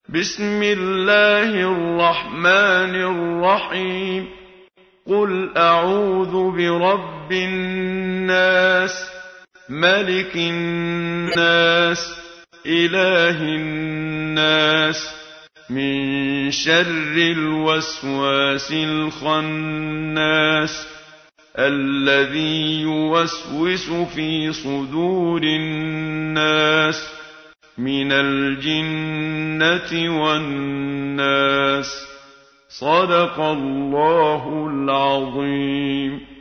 بسم الله الرحمن الرحيم. قل أعوذ برب الناس، ملك الناس، إله الناس، من شر الوسواس الخناس، الذي يوسوس في صدور الناس من الجنة والناس. صدق الله العظيم.